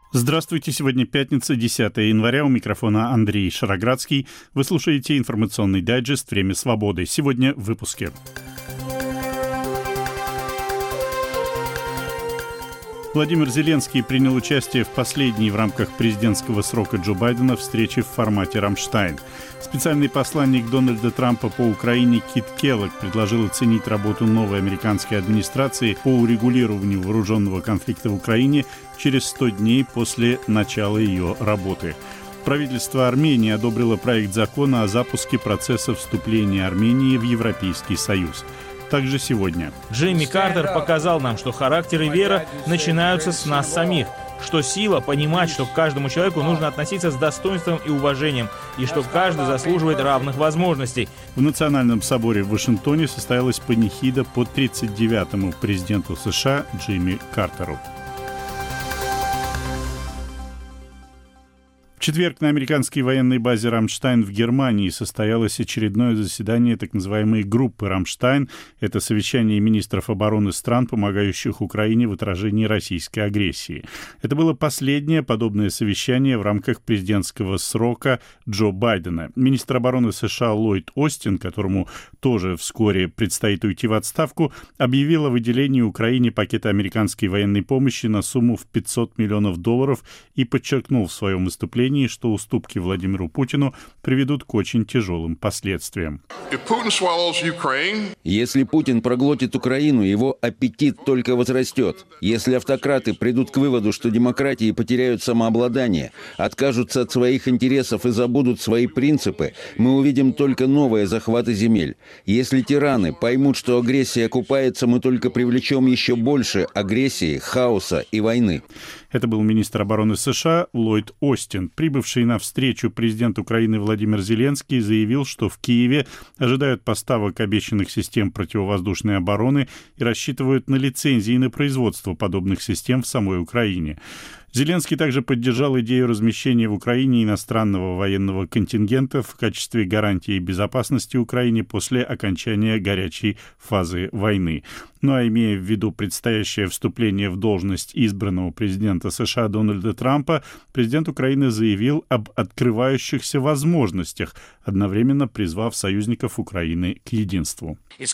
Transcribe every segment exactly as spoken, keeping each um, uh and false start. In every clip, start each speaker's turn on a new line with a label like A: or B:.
A: Здравствуйте, сегодня пятница, десятое января, у микрофона Андрей Шароградский. Вы слушаете информационный дайджест «Время свободы». Сегодня в выпуске. Владимир Зеленский принял участие в последней в рамках президентского срока Джо Байдена встрече в формате «Рамштайн». Специальный посланник Дональда Трампа по Украине Кит Келлог предложил оценить работу новой американской администрации по урегулированию вооруженного конфликта в Украине через сто дней после начала ее работы. Правительство Армении одобрило проект закона о запуске процесса вступления Армении в Европейский Союз. Также сегодня.
B: Джимми Картер показал нам, что характер и вера начинаются с нас самих, что сила понимать, что к каждому человеку нужно относиться с достоинством и уважением, и что каждый заслуживает равных возможностей.
A: В Национальном соборе в Вашингтоне состоялась панихида по тридцать девятому президенту США Джимми Картеру. В четверг на американской военной базе «Рамштайн» в Германии состоялось очередное заседание так называемой группы «Рамштайн». Это совещание министров обороны стран, помогающих Украине в отражении российской агрессии. Это было последнее подобное совещание в рамках президентского срока Джо Байдена. Министр обороны США Ллойд Остин, которому тоже вскоре предстоит уйти в отставку, объявил о выделении Украине пакета американской военной помощи на сумму в пятьсот миллионов долларов и подчеркнул в своем выступлении, что уступки Владимиру Путину приведут к очень тяжелым последствиям.
C: Если Путин проглотит Украину, его аппетит только возрастет. Если автократы придут к выводу, что демократии потеряют самообладание, откажутся от своих интересов и забудут свои принципы, мы увидим только новые захваты земель. Если тираны поймут, что агрессия окупается, мы только привлечем еще больше агрессии, хаоса и войны.
A: Это был министр обороны США Ллойд Остин. Прибывший на встречу президент Украины Владимир Зеленский заявил, что в Киеве ожидают поставок обещанных систем противовоздушной обороны и рассчитывают на лицензии на производство подобных систем в самой Украине. Зеленский также поддержал идею размещения в Украине иностранного военного контингента в качестве гарантии безопасности Украине после окончания горячей фазы войны. Ну а имея в виду предстоящее вступление в должность избранного президента США Дональда Трампа, президент Украины заявил об открывающихся возможностях, одновременно призвав союзников Украины к единству.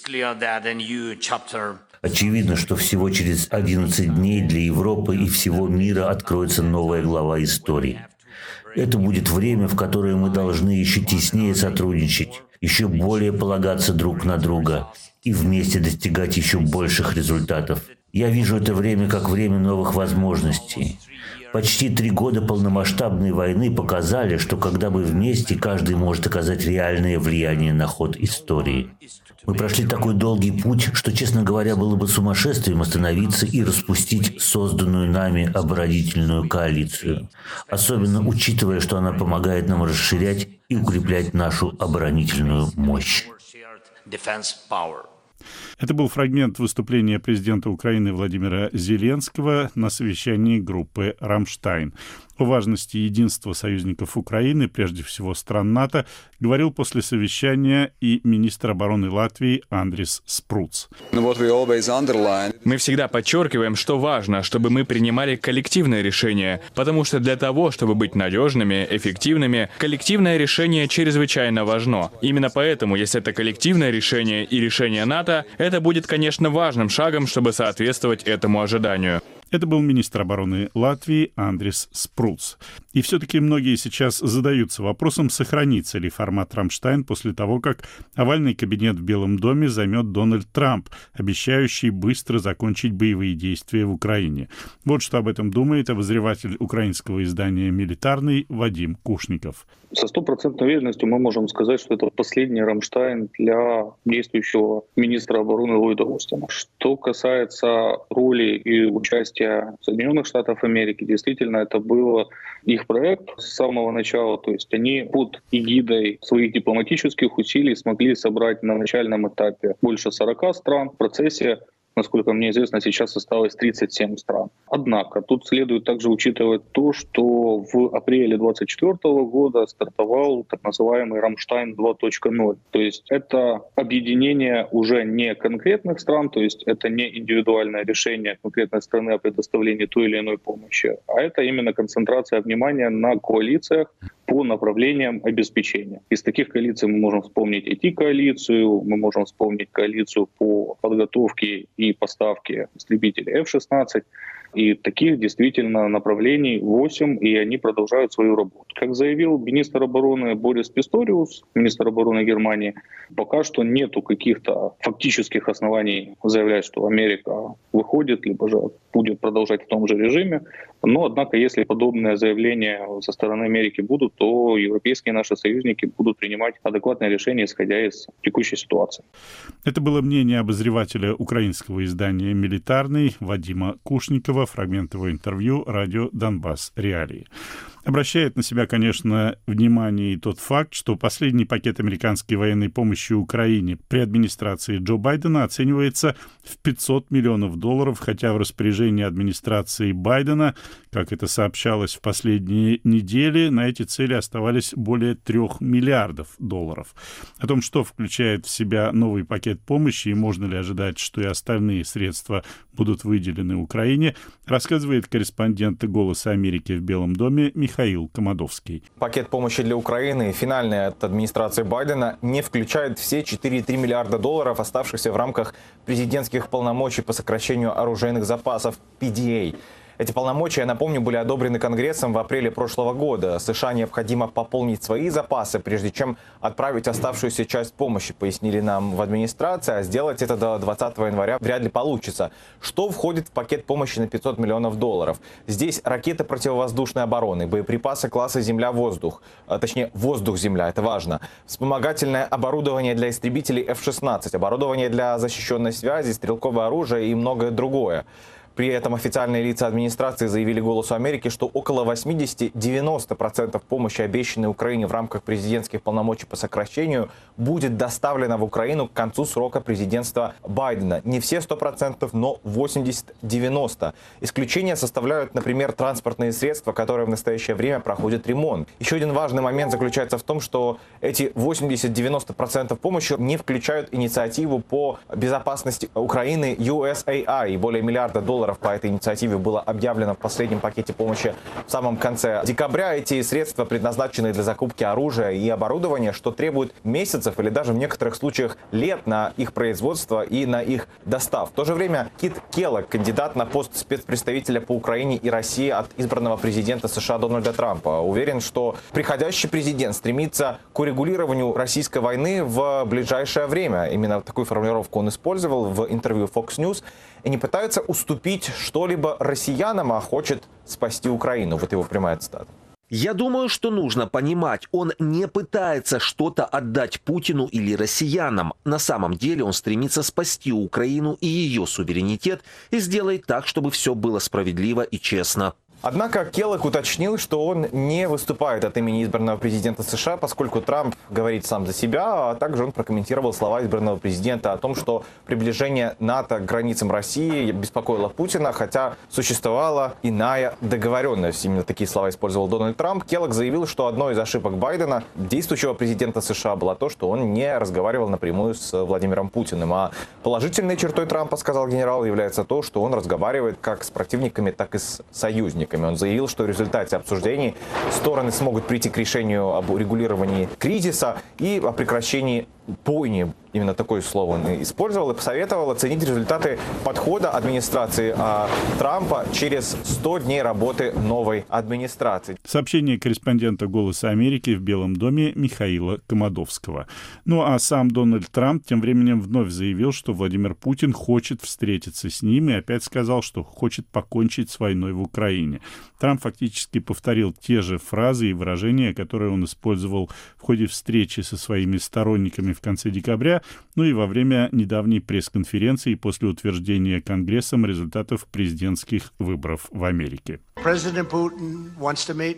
D: Очевидно, что всего через одиннадцать дней для Европы и всего мира откроется новая глава истории. Это будет время, в которое мы должны еще теснее сотрудничать, еще более полагаться друг на друга и вместе достигать еще больших результатов. Я вижу это время как время новых возможностей. Почти три года полномасштабной войны показали, что когда мы вместе, каждый может оказать реальное влияние на ход истории. Мы прошли такой долгий путь, что, честно говоря, было бы сумасшествием остановиться и распустить созданную нами оборонительную коалицию, особенно учитывая, что она помогает нам расширять и укреплять нашу оборонительную мощь.
A: Это был фрагмент выступления президента Украины Владимира Зеленского на совещании группы «Рамштайн». О важности единства союзников Украины, прежде всего стран НАТО, говорил после совещания и министр обороны Латвии Андрис Спруц.
E: Мы всегда подчеркиваем, что важно, чтобы мы принимали коллективное решение, потому что для того, чтобы быть надежными, эффективными, коллективное решение чрезвычайно важно. Именно поэтому, если это коллективное решение и решение НАТО, это будет, конечно, важным шагом, чтобы соответствовать этому ожиданию.
A: Это был министр обороны Латвии Андрис Спруц. И все-таки многие сейчас задаются вопросом, сохранится ли формат «Рамштайн» после того, как овальный кабинет в Белом доме займет Дональд Трамп, обещающий быстро закончить боевые действия в Украине. Вот что об этом думает обозреватель украинского издания «Милитарный» Вадим Кушников.
F: Со стопроцентной уверенностью мы можем сказать, что это последний «Рамштайн» для действующего министра обороны Ллойда Остина. Что касается роли и участия Соединенных Штатов Америки, действительно, это был их проект с самого начала. То есть они под эгидой своих дипломатических усилий смогли собрать на начальном этапе больше сорока стран. В процессе насколько мне известно, сейчас осталось тридцать семь стран. Однако тут следует также учитывать то, что в апреле двадцать четвёртого года стартовал так называемый «Рамштайн два точка ноль». То есть это объединение уже не конкретных стран, то есть это не индивидуальное решение конкретной страны о предоставлении той или иной помощи, а это именно концентрация внимания на коалициях по направлениям обеспечения. Из таких коалиций мы можем вспомнить ай ти-коалицию, мы можем вспомнить коалицию по подготовке и поставке истребителей эф шестнадцать. И таких действительно направлений восемь, и они продолжают свою работу. Как заявил министр обороны Борис Писториус, министр обороны Германии, пока что нету каких-то фактических оснований заявлять, что Америка выходит, либо же будет продолжать в том же режиме. Но, однако, если подобные заявления со стороны Америки будут, то европейские наши союзники будут принимать адекватные решения, исходя из текущей ситуации.
A: Это было мнение обозревателя украинского издания «Милитарный» Вадима Кушникова, фрагмент его интервью радио «Донбасс. Реалии». Обращает на себя, конечно, внимание и тот факт, что последний пакет американской военной помощи Украине при администрации Джо Байдена оценивается в пятьсот миллионов долларов, хотя в распоряжении администрации Байдена, как это сообщалось в последние недели, на эти цели оставались более трех миллиардов долларов. О том, что включает в себя новый пакет помощи и можно ли ожидать, что и остальные средства будут выделены Украине, рассказывает корреспондент «Голоса Америки» в Белом доме Михаил Комадовский.
G: Пакет помощи для Украины, финальный от администрации Байдена, не включает все четыре целых три миллиарда долларов, оставшихся в рамках президентских полномочий по сокращению оружейных запасов пи ди эй. Эти полномочия, я напомню, были одобрены Конгрессом в апреле прошлого года. США необходимо пополнить свои запасы, прежде чем отправить оставшуюся часть помощи, пояснили нам в администрации, а сделать это до двадцатого января вряд ли получится. Что входит в пакет помощи на пятьсот миллионов долларов? Здесь ракеты противовоздушной обороны, боеприпасы класса «Земля-воздух», а, точнее «Воздух-Земля», это важно, вспомогательное оборудование для истребителей эф шестнадцать, оборудование для защищенной связи, стрелковое оружие и многое другое. При этом официальные лица администрации заявили «Голосу Америки», что около восемьдесят-девяносто процентов помощи, обещанной Украине в рамках президентских полномочий по сокращению, будет доставлена в Украину к концу срока президентства Байдена. Не все сто процентов, но восемьдесят-девяносто процентов. Исключения составляют, например, транспортные средства, которые в настоящее время проходят ремонт. Еще один важный момент заключается в том, что эти восемьдесят-девяносто процентов помощи не включают инициативу по безопасности Украины ю эс эй ай и более миллиарда долларов по этой инициативе было объявлено в последнем пакете помощи в самом конце декабря. Эти средства предназначены для закупки оружия и оборудования, что требует месяцев или даже в некоторых случаях лет на их производство и на их достав. В то же время Кит Келлог, кандидат на пост спецпредставителя по Украине и России от избранного президента США Дональда Трампа, уверен, что приходящий президент стремится к урегулированию российской войны в ближайшее время. Именно такую формулировку он использовал в интервью Fox News. И не пытается уступить что-либо россиянам, а хочет спасти Украину. Вот его прямая цитата.
H: Я думаю, что нужно понимать, он не пытается что-то отдать Путину или россиянам. На самом деле он стремится спасти Украину и ее суверенитет и сделает так, чтобы все было справедливо и честно.
G: Однако Келлог уточнил, что он не выступает от имени избранного президента США, поскольку Трамп говорит сам за себя, а также он прокомментировал слова избранного президента о том, что приближение НАТО к границам России беспокоило Путина, хотя существовала иная договоренность. Именно такие слова использовал Дональд Трамп. Келлог заявил, что одной из ошибок Байдена, действующего президента США, было то, что он не разговаривал напрямую с Владимиром Путиным. А положительной чертой Трампа, сказал генерал, является то, что он разговаривает как с противниками, так и с союзниками. Он заявил, что в результате обсуждений стороны смогут прийти к решению об урегулировании кризиса и о прекращении бойни. Именно такое слово он использовал и посоветовал оценить результаты подхода администрации а, Трампа через сто дней работы новой администрации.
A: Сообщение корреспондента «Голоса Америки» в Белом доме Михаила Комадовского. Ну а сам Дональд Трамп тем временем вновь заявил, что Владимир Путин хочет встретиться с ним и опять сказал, что хочет покончить с войной в Украине. Трамп фактически повторил те же фразы и выражения, которые он использовал в ходе встречи со своими сторонниками в конце декабря, ну и во время недавней пресс-конференции после утверждения Конгрессом результатов президентских выборов в Америке.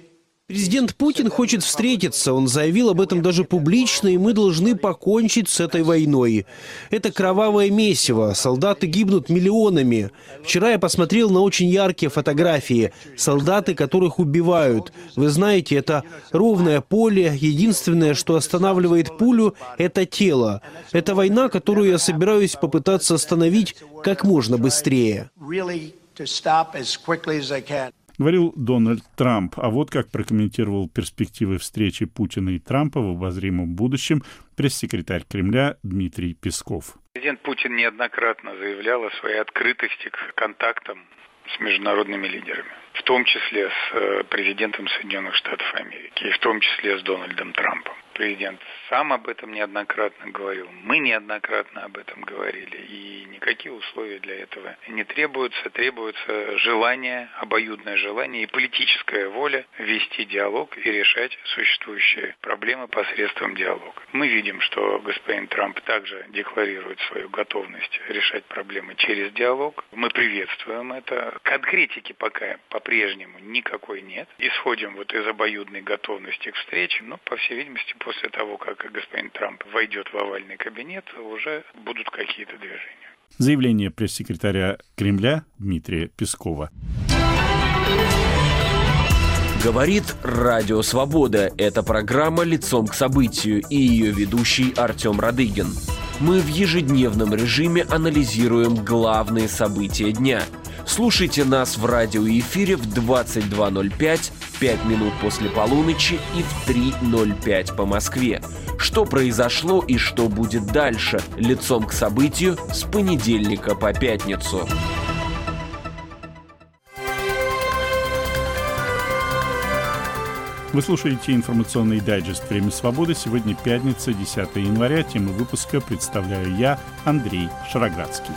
I: Президент Путин хочет встретиться, он заявил об этом даже публично, и мы должны покончить с этой войной. Это кровавое месиво, солдаты гибнут миллионами. Вчера я посмотрел на очень яркие фотографии, солдаты, которых убивают. Вы знаете, это ровное поле, единственное, что останавливает пулю, это тело. Это война, которую я собираюсь попытаться остановить как можно быстрее.
A: Говорил Дональд Трамп. А вот как прокомментировал перспективы встречи Путина и Трампа в обозримом будущем пресс-секретарь Кремля Дмитрий Песков.
J: Президент Путин неоднократно заявлял о своей открытости к контактам с международными лидерами, в том числе с президентом Соединенных Штатов Америки и в том числе с Дональдом Трампом. Президент сам об этом неоднократно говорил, мы неоднократно об этом говорили, и никакие условия для этого не требуются. Требуется желание, обоюдное желание и политическая воля вести диалог и решать существующие проблемы посредством диалога. Мы видим, что господин Трамп также декларирует свою готовность решать проблемы через диалог. Мы приветствуем это. Конкретики пока по-прежнему никакой нет. Исходим вот из обоюдной готовности к встрече, но, по всей видимости, после того, как господин Трамп войдет в овальный кабинет, уже будут какие-то движения.
A: Заявление пресс-секретаря Кремля Дмитрия Пескова.
K: Говорит Радио Свобода. Это программа «Лицом к событию» и ее ведущий Артем Радыгин. Мы в ежедневном режиме анализируем главные события дня. Слушайте нас в радиоэфире в двадцать два ноль пять, пять минут после полуночи и в три ноль пять по Москве. Что произошло и что будет дальше? Лицом к событию с понедельника по пятницу.
A: Вы слушаете информационный дайджест «Время свободы». Сегодня пятница, десятое января. Тему выпуска представляю я, Андрей Шароградский.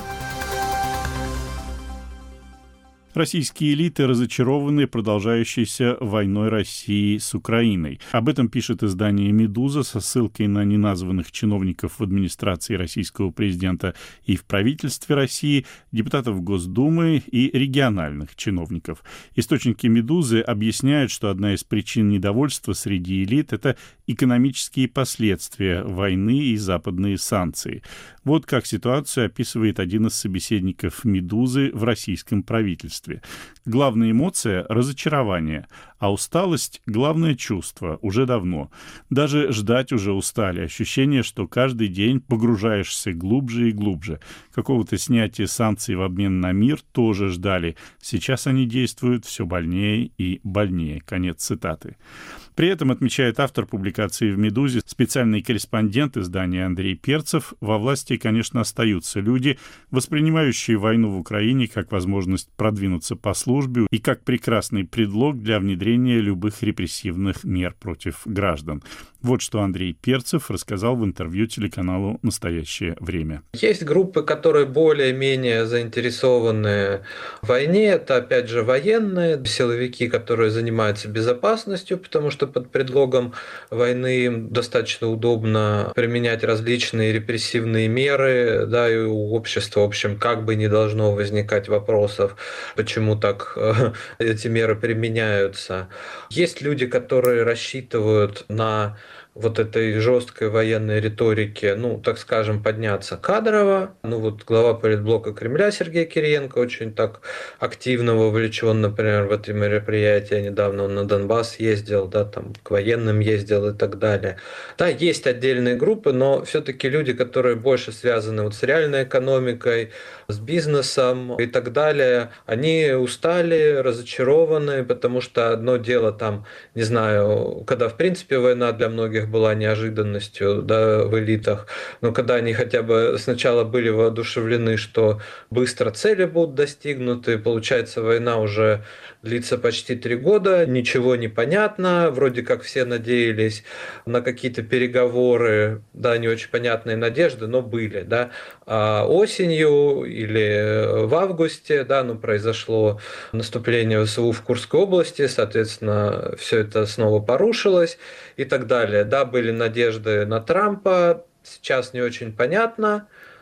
A: Российские элиты разочарованы продолжающейся войной России с Украиной. Об этом пишет издание «Медуза» со ссылкой на неназванных чиновников в администрации российского президента и в правительстве России, депутатов Госдумы и региональных чиновников. Источники «Медузы» объясняют, что одна из причин недовольства среди элит – это экономические последствия войны и западные санкции. Вот как ситуацию описывает один из собеседников «Медузы» в российском правительстве. Главная эмоция – разочарование, а усталость – главное чувство уже давно. Даже ждать уже устали. Ощущение, что каждый день погружаешься глубже и глубже. Какого-то снятия санкций в обмен на мир тоже ждали. Сейчас они действуют все больнее и больнее. Конец цитаты. При этом, отмечает автор публикации в «Медузе», специальный корреспондент издания Андрей Перцев, во власти, конечно, остаются люди, воспринимающие войну в Украине как возможность продвинуться по службе и как прекрасный предлог для внедрения любых репрессивных мер против граждан. Вот что Андрей Перцев рассказал в интервью телеканалу «Настоящее время».
L: Есть группы, которые более-менее заинтересованы в войне. Это, опять же, военные, силовики, которые занимаются безопасностью, потому что под предлогом войны им достаточно удобно применять различные репрессивные меры, да, и у общества, в общем, как бы не должно возникать вопросов, почему так э, эти меры применяются. Есть люди, которые рассчитывают на вот этой жесткой военной риторике, ну, так скажем, подняться кадрово. Ну, вот глава политблока Кремля Сергей Кириенко очень так активно вовлечен, например, в эти мероприятия. Недавно он на Донбасс ездил, да, там к военным ездил и так далее. Да, есть отдельные группы, но все-таки люди, которые больше связаны вот с реальной экономикой, с бизнесом и так далее, они устали, разочарованы, потому что одно дело там, не знаю, когда в принципе война для многих была неожиданностью, да, в элитах, но когда они хотя бы сначала были воодушевлены, что быстро цели будут достигнуты, получается, война уже длится почти три года, ничего не понятно, вроде как все надеялись на какие-то переговоры, да, не очень понятные надежды, но были, да, а осенью или в августе, да, ну, произошло наступление ВСУ в Курской области, соответственно, все это снова порушилось и так далее. Да, были надежды на Трампа, сейчас не очень понятно,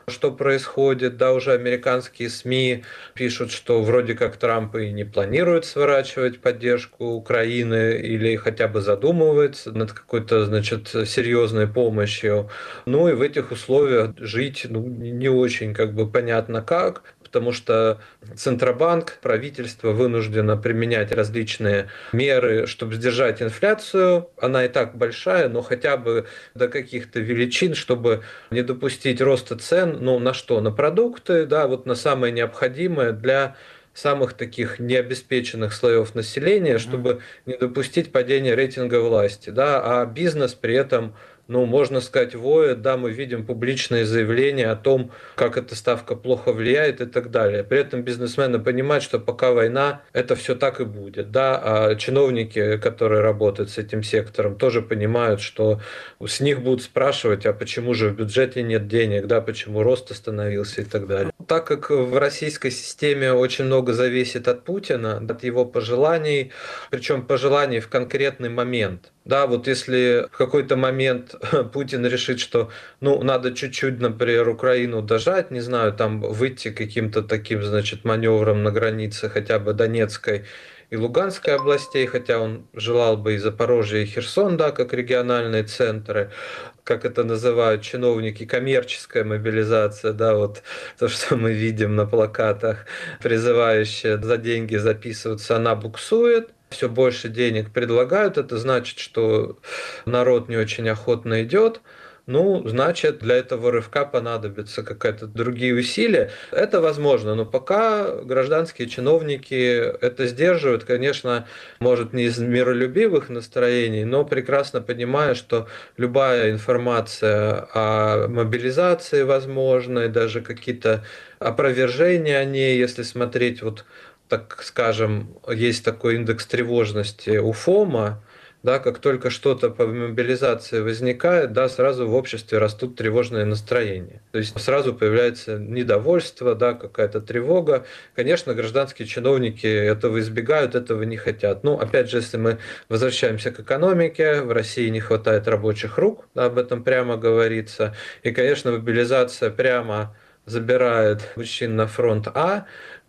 L: что происходит. Да, уже американские СМИ пишут, что вроде как Трамп и не планирует сворачивать поддержку Украины или хотя бы задумывается над какой-то, значит, серьезной помощью. Ну и в этих условиях жить ну, не очень как бы понятно как, потому что Центробанк, правительство вынуждено применять различные меры, чтобы сдержать инфляцию. Она и так большая, но хотя бы до каких-то величин, чтобы не допустить роста цен, ну на что? На продукты, да, вот на самое необходимое для самых таких необеспеченных слоев населения, чтобы не допустить падения рейтинга власти, да, а бизнес при этом, ну, можно сказать, воет, да, мы видим публичные заявления о том, как эта ставка плохо влияет и так далее. При этом бизнесмены понимают, что пока война, это все так и будет, да, а чиновники, которые работают с этим сектором, тоже понимают, что с них будут спрашивать, а почему же в бюджете нет денег, да, почему рост остановился и так далее. Так как в российской системе очень много зависит от Путина, от его пожеланий, причем пожеланий в конкретный момент. Да, вот если в какой-то момент Путин решит, что ну, надо чуть-чуть, например, Украину дожать, не знаю, там выйти каким-то таким, значит, маневром на границе хотя бы Донецкой и Луганской областей, хотя он желал бы и Запорожье, и Херсон, да, как региональные центры, как это называют чиновники, коммерческая мобилизация, да, вот то, что мы видим на плакатах, призывающие за деньги записываться, она буксует. Все больше денег предлагают, это значит, что народ не очень охотно идет. Ну, значит, для этого рывка понадобятся какие-то другие усилия. Это возможно, но пока гражданские чиновники это сдерживают, конечно, может, не из миролюбивых настроений, но прекрасно понимая, что любая информация о мобилизации возможной, даже какие-то опровержения о ней, если смотреть вот так скажем, есть такой индекс тревожности у ФОМа, да, как только что-то по мобилизации возникает, да, сразу в обществе растут тревожные настроения. То есть сразу появляется недовольство, да, какая-то тревога. Конечно, гражданские чиновники этого избегают, этого не хотят. Ну, опять же, если мы возвращаемся к экономике, в России не хватает рабочих рук, да, об этом прямо говорится. И, конечно, мобилизация прямо забирает мужчин на фронт А,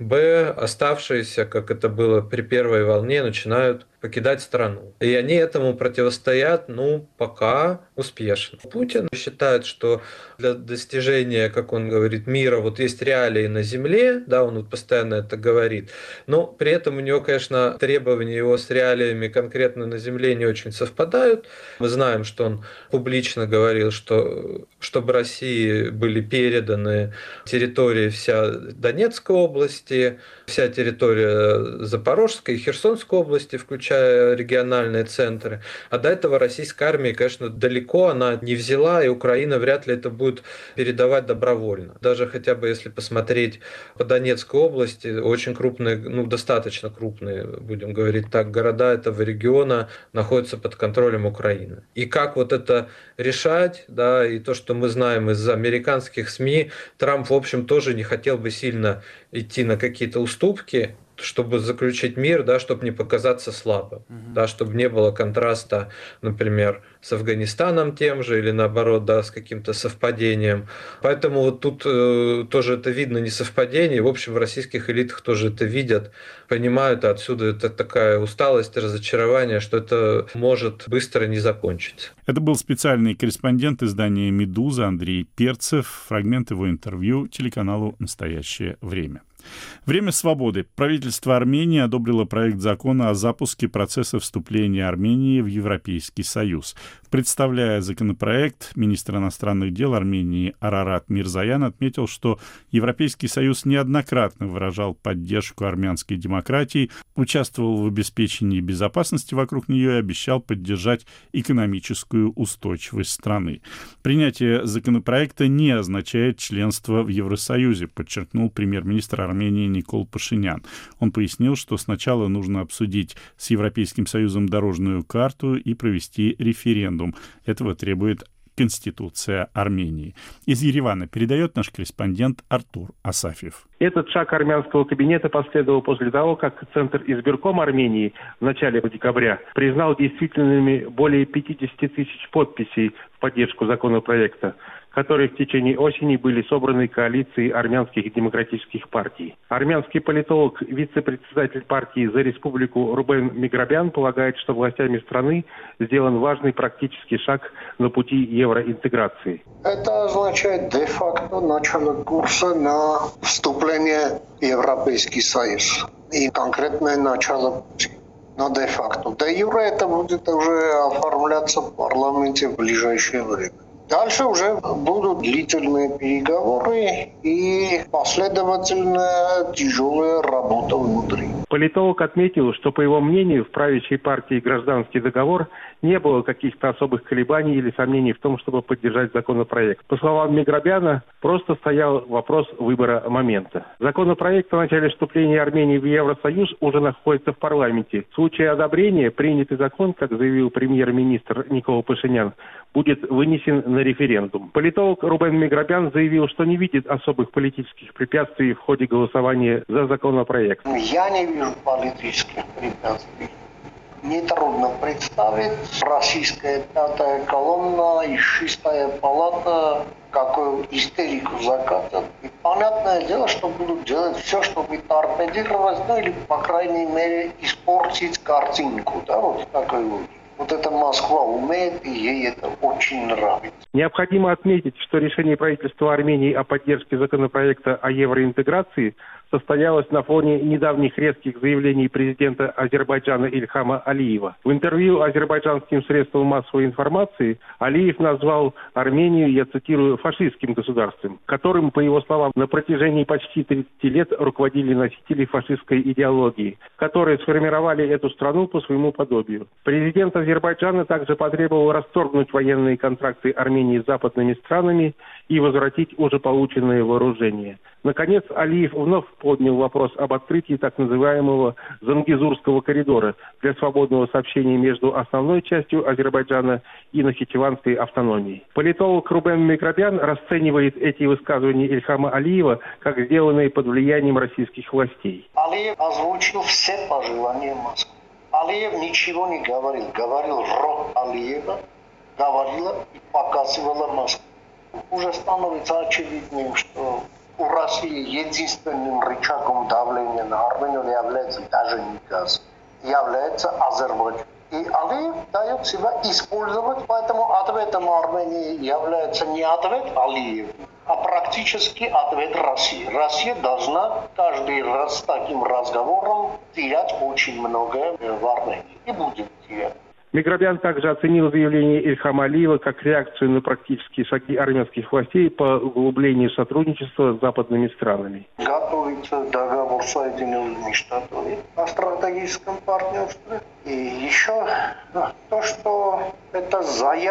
L: Б, оставшиеся, как это было при первой волне, начинают покидать страну. И они этому противостоят, ну, пока успешно. Путин считает, что для достижения, как он говорит, мира, вот есть реалии на земле, да, он вот постоянно это говорит, но при этом у него, конечно, требования его с реалиями конкретно на земле не очень совпадают. Мы знаем, что он публично говорил, что чтобы России были переданы территории вся Донецкой области, вся территория Запорожской и Херсонской области, включая региональные центры. А до этого российская армия, конечно, далеко она не взяла, и Украина вряд ли это будет передавать добровольно. Даже хотя бы если посмотреть по Донецкой области, очень крупные, ну достаточно крупные, будем говорить так, города этого региона находятся под контролем Украины. И как вот это решать, да, и то, что мы знаем из американских СМИ, Трамп, в общем, тоже не хотел бы сильно идти на какие-то уступки, чтобы заключить мир, да, чтобы не показаться слабым, uh-huh. да, чтобы не было контраста, например, с Афганистаном тем же, или наоборот, да, с каким-то совпадением. Поэтому вот тут э, тоже это видно, не совпадение. В общем, в российских элитах тоже это видят, понимают, а отсюда это такая усталость, разочарование, что это может быстро не закончиться.
A: Это был специальный корреспондент издания «Медуза» Андрей Перцев. Фрагмент его интервью телеканалу «Настоящее время». Время свободы. Правительство Армении одобрило проект закона о запуске процесса вступления Армении в Европейский Союз. Представляя законопроект, министр иностранных дел Армении Арарат Мирзоян отметил, что Европейский Союз неоднократно выражал поддержку армянской демократии, участвовал в обеспечении безопасности вокруг нее и обещал поддержать экономическую устойчивость страны. Принятие законопроекта не означает членство в Евросоюзе, подчеркнул премьер-министр Армении Никол Пашинян. Он пояснил, что сначала нужно обсудить с Европейским Союзом дорожную карту и провести референдум. Этого требует Конституция Армении. Из Еревана передает наш корреспондент Артур Асафьев.
M: Этот шаг армянского кабинета последовал после того, как Центр избирком Армении в начале декабря признал действительными более пятьдесят тысяч подписей в поддержку законопроекта. которые в течение осени были собраны коалицией армянских демократических партий. Армянский политолог, вице-председатель партии «За республику» Рубен Миграбян полагает, что властями страны сделан важный практический шаг на пути евроинтеграции.
N: Это означает де-факто начало курса на вступление в Европейский Союз. И конкретное начало пути. Но де-факто. Де-юре это будет уже оформляться в парламенте в ближайшее время. Дальше уже будут длительные переговоры и последовательная тяжелая работа внутри.
M: Политолог отметил, что, по его мнению, в правящей партии «Гражданский договор» не было каких-то особых колебаний или сомнений в том, чтобы поддержать законопроект. По словам Миграбяна, просто стоял вопрос выбора момента. Законопроект о начале вступления Армении в Евросоюз уже находится в парламенте. В случае одобрения принятый закон, как заявил премьер-министр Никола Пашинян, будет вынесен на референдум. Политолог Рубен Миграбян заявил, что не видит особых политических препятствий в ходе голосования за законопроект.
N: Я не вижу политических препятствий. Нетрудно представить, российская пятая колонна и шестая палата какую истерику закатят. И понятное дело, что будут делать все, чтобы торпедировать, ну или, по крайней мере, испортить картинку. Да, вот такой вот. Вот это Москва умеет, и ей это очень нравится.
M: Необходимо отметить, что решение правительства Армении о поддержке законопроекта о евроинтеграции состоялось на фоне недавних резких заявлений президента Азербайджана Ильхама Алиева. В интервью азербайджанским средствам массовой информации Алиев назвал Армению, я цитирую, фашистским государством, которым, по его словам, на протяжении почти тридцати лет руководили носители фашистской идеологии, которые сформировали эту страну по своему подобию. Президент Азербайджана также потребовал расторгнуть военные контракты Армении с западными странами и возвратить уже полученные вооружения. Наконец, Алиев вновь поднял вопрос об открытии так называемого Зангезурского коридора для свободного сообщения между основной частью Азербайджана и Нахичеванской автономией. Политолог Рубен Миграбян расценивает эти высказывания Ильхама Алиева как сделанные под влиянием российских властей.
N: Алиев озвучил все пожелания Москвы. Алиев ничего не говорил. Говорил рот Алиева, говорила и показывала Москву. Уже становится очевидным, что у России единственным рычагом давления на Армению является даже не газ, является Азербайджан. И Алиев дает себя использовать, поэтому ответом Армении является не ответ Алиева, а практически ответ России. Россия должна каждый раз с таким разговором терять очень многое в Армении. И будет терять.
M: Миграбян также оценил заявление Ильхама Алиева как реакцию на практические шаги армянских властей по углублению сотрудничества с западными странами.
N: Готовится договор с Соединенными Штатами о стратегическом партнерстве. И еще то, что это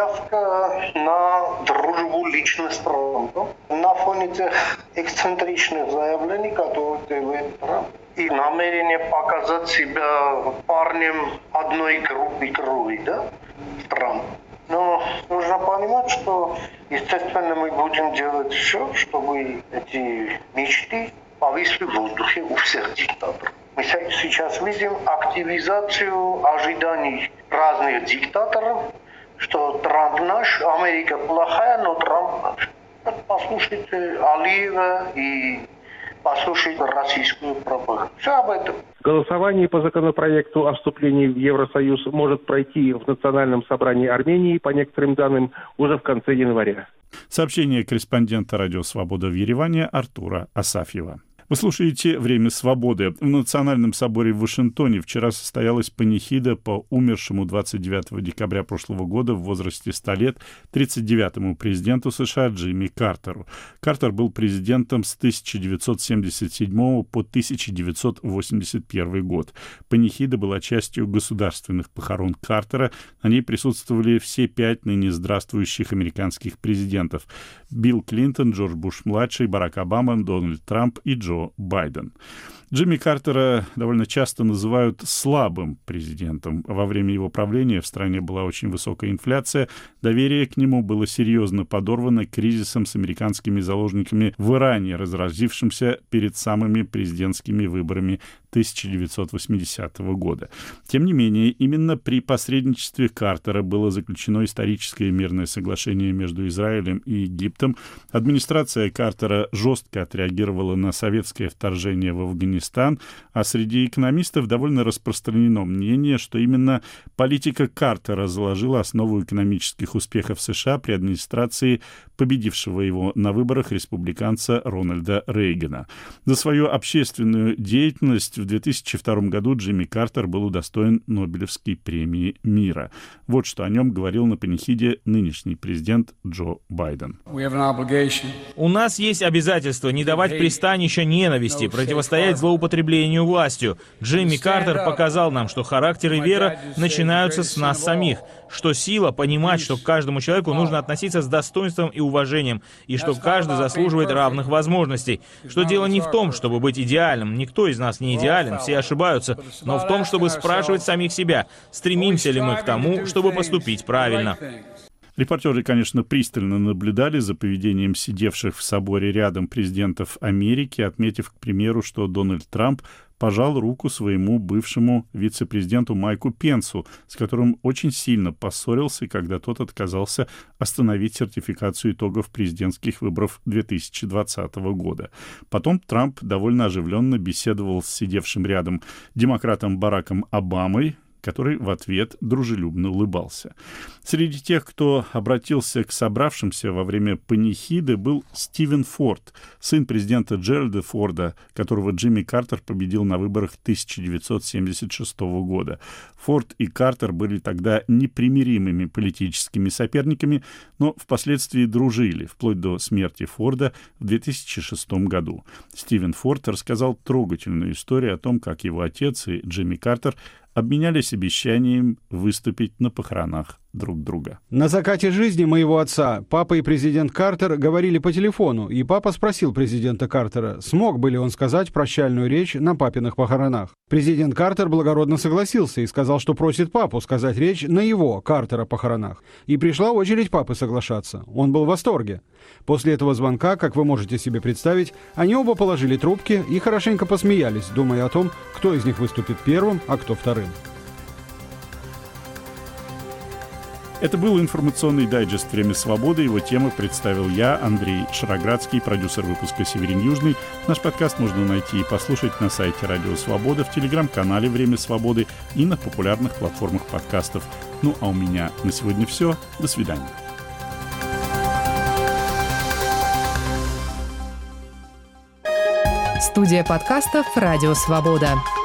N: заявка на дружбу лично с Трампом на фоне тех эксцентричных заявлений, которые делает Трамп. И намерение показать себя парнем одной группы крови, да, Трамп. Но нужно понимать, что, естественно, мы будем делать все, чтобы эти мечты повисли в воздухе у всех диктаторов. Мы сейчас видим активизацию ожиданий разных диктаторов, что Трамп наш, Америка плохая, но Трамп наш. Послушайте Алиева и послушайте российскую пропаганду. Все об этом.
M: Голосование по законопроекту о вступлении в Евросоюз может пройти в Национальном собрании Армении, по некоторым данным, уже в конце января.
A: Сообщение корреспондента «Радио Свобода» в Ереване Артура Асафьева. Вы слушаете «Время свободы». В Национальном соборе в Вашингтоне вчера состоялась панихида по умершему двадцать девятого декабря прошлого года в возрасте ста лет тридцать девятому президенту США Джимми Картеру. Картер был президентом с тысяча девятьсот семьдесят седьмого по тысяча девятьсот восемьдесят первый год. Панихида была частью государственных похорон Картера. На ней присутствовали все пять ныне здравствующих американских президентов: Билл Клинтон, Джордж Буш-младший, Барак Обама, Дональд Трамп и Джо Байден. Джимми Картера довольно часто называют слабым президентом. Во время его правления в стране была очень высокая инфляция, доверие к нему было серьезно подорвано кризисом с американскими заложниками в Иране, разразившимся перед самыми президентскими выборами тысяча девятьсот восьмидесятого года. Тем не менее, именно при посредничестве Картера было заключено историческое мирное соглашение между Израилем и Египтом. Администрация Картера жестко отреагировала на советское вторжение в Афганистан, а среди экономистов довольно распространено мнение, что именно политика Картера заложила основу экономических успехов США при администрации победившего его на выборах республиканца Рональда Рейгана. За свою общественную деятельность в две тысячи втором году Джимми Картер был удостоен Нобелевской премии мира. Вот что о нем говорил на панихиде нынешний президент Джо Байден.
B: У нас есть обязательство не давать пристанища ненависти, противостоять злоупотреблению властью. Джимми Картер показал нам, что характер и вера начинаются с нас самих, что сила понимать, что к каждому человеку нужно относиться с достоинством и уважением, и что каждый заслуживает равных возможностей, что дело не в том, чтобы быть идеальным, никто из нас не идеален, все ошибаются, но в том, чтобы спрашивать самих себя, стремимся ли мы к тому, чтобы поступить правильно.
A: Репортеры, конечно, пристально наблюдали за поведением сидевших в соборе рядом президентов Америки, отметив, к примеру, что Дональд Трамп пожал руку своему бывшему вице-президенту Майку Пенсу, с которым очень сильно поссорился, когда тот отказался остановить сертификацию итогов президентских выборов две тысячи двадцатого года. Потом Трамп довольно оживленно беседовал с сидевшим рядом демократом Бараком Обамой, который в ответ дружелюбно улыбался. Среди тех, кто обратился к собравшимся во время панихиды, был Стивен Форд, сын президента Джеральда Форда, которого Джимми Картер победил на выборах тысяча девятьсот семьдесят шестого года. Форд и Картер были тогда непримиримыми политическими соперниками, но впоследствии дружили, вплоть до смерти Форда в две тысячи шестом году. Стивен Форд рассказал трогательную историю о том, как его отец и Джимми Картер обменялись обещанием выступить на похоронах друг друга.
O: На закате жизни моего отца папа и президент Картер говорили по телефону, и папа спросил президента Картера, смог бы ли он сказать прощальную речь на папиных похоронах. Президент Картер благородно согласился и сказал, что просит папу сказать речь на его, Картера, похоронах. И пришла очередь папы соглашаться. Он был в восторге. После этого звонка, как вы можете себе представить, они оба положили трубки и хорошенько посмеялись, думая о том, кто из них выступит первым, а кто вторым.
A: Это был информационный дайджест «Время свободы». Его тему представил я, Андрей Шароградский, продюсер выпуска «Северин Южный». Наш подкаст можно найти и послушать на сайте Радио Свобода, в телеграм-канале «Время свободы» и на популярных платформах подкастов. Ну а у меня на сегодня все. До свидания.
P: Студия подкастов «Радио Свобода».